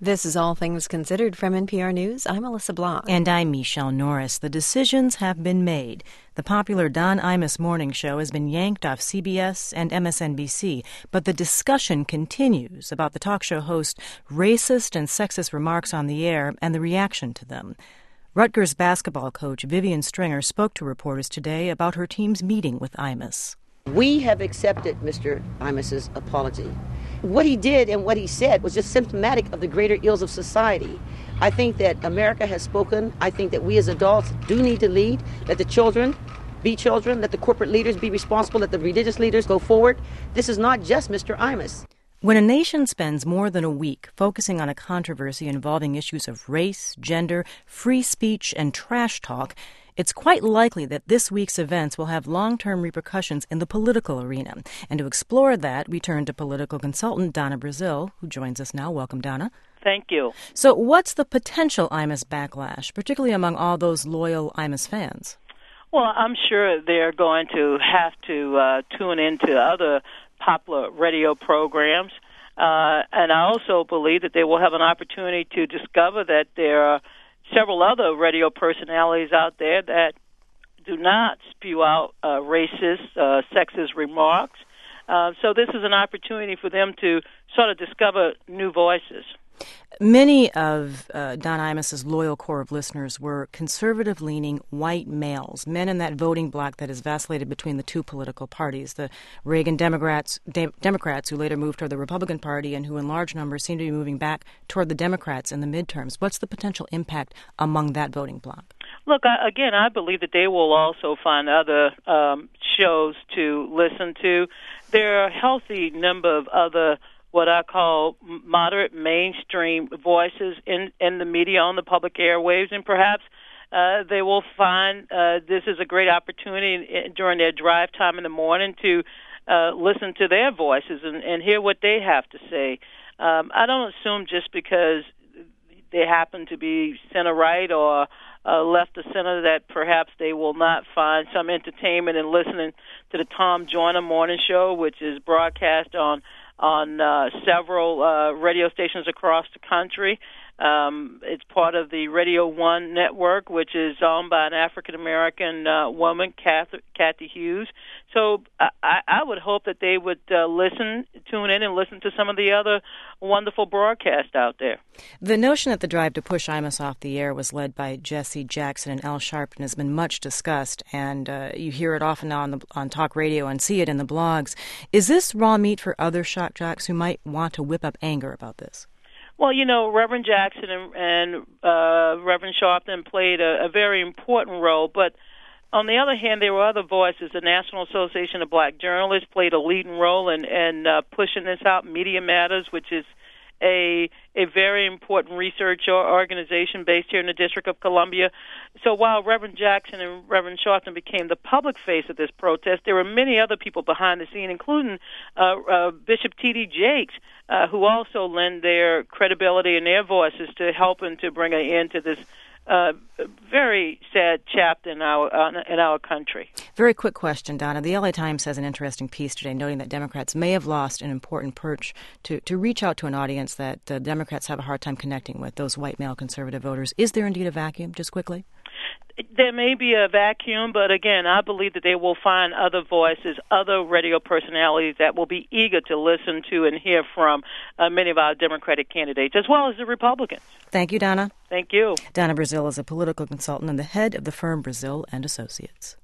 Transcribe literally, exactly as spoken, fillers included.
This is All Things Considered from N P R News. I'm Alyssa Blanc. And I'm Michelle Norris. The decisions have been made. The popular Don Imus morning show has been yanked off C B S and M S N B C, but the discussion continues about the talk show host's racist and sexist remarks on the air and the reaction to them. Rutgers basketball coach Vivian Stringer spoke to reporters today about her team's meeting with Imus. We have accepted Mister Imus's apology. What he did and what he said was just symptomatic of the greater ills of society. I think that America has spoken. I think that we as adults do need to lead. Let the children be children. Let the corporate leaders be responsible. Let the religious leaders go forward. This is not just Mister Imus. When a nation spends more than a week focusing on a controversy involving issues of race, gender, free speech, and trash talk, it's quite likely that this week's events will have long-term repercussions in the political arena. And to explore that, we turn to political consultant Donna Brazile, who joins us now. Welcome, Donna. Thank you. So what's the potential Imus backlash, particularly among all those loyal Imus fans? Well, I'm sure they're going to have to uh, tune into other popular radio programs. Uh, and I also believe that they will have an opportunity to discover that there are several other radio personalities out there that do not spew out uh, racist, uh, sexist remarks. Uh, so this is an opportunity for them to sort of discover new voices. Many of uh, Don Imus's loyal core of listeners were conservative-leaning white males, men in that voting bloc that has vacillated between the two political parties, the Reagan Democrats, de- Democrats who later moved toward the Republican Party and who in large numbers seem to be moving back toward the Democrats in the midterms. What's the potential impact among that voting bloc? Look, I, again, I believe that they will also find other um, shows to listen to. There are a healthy number of other what I call moderate mainstream voices in, in the media on the public airwaves, and perhaps uh, they will find uh, this is a great opportunity in, during their drive time in the morning to uh, listen to their voices and, and hear what they have to say. Um, I don't assume just because they happen to be center-right or uh, left of center that perhaps they will not find some entertainment in listening to the Tom Joyner Morning Show, which is broadcast on on uh, several uh, radio stations across the country. Um, it's part of the Radio One network, which is owned by an African-American uh, woman, Kathy, Kathy Hughes. So I, I would hope that they would uh, listen, tune in and listen to some of the other wonderful broadcasts out there. The notion that the drive to push Imus off the air was led by Jesse Jackson and Al Sharpton has been much discussed, and uh, you hear it often now on, the, on talk radio and see it in the blogs. Is this raw meat for other shock jocks who might want to whip up anger about this? Well, you know, Reverend Jackson and, and uh, Reverend Sharpton played a, a very important role, but on the other hand, there were other voices. The National Association of Black Journalists played a leading role in, in uh, pushing this out. Media Matters, which is a a very important research organization based here in the District of Columbia. So while Reverend Jackson and Reverend Sharpton became the public face of this protest, there were many other people behind the scene, including uh, uh, Bishop T D Jakes, uh, who also lend their credibility and their voices to helping to bring an end to this Uh, very sad chapter in our uh, in our country. Very quick question, Donna. The L A Times has an interesting piece today noting that Democrats may have lost an important perch to, to reach out to an audience that uh, Democrats have a hard time connecting with, those white male conservative voters. Is there indeed a vacuum, just quickly? There may be a vacuum, but again, I believe that they will find other voices, other radio personalities that will be eager to listen to and hear from uh, many of our Democratic candidates, as well as the Republicans. Thank you, Donna. Thank you. Donna Brazile is a political consultant and the head of the firm Brazile and Associates.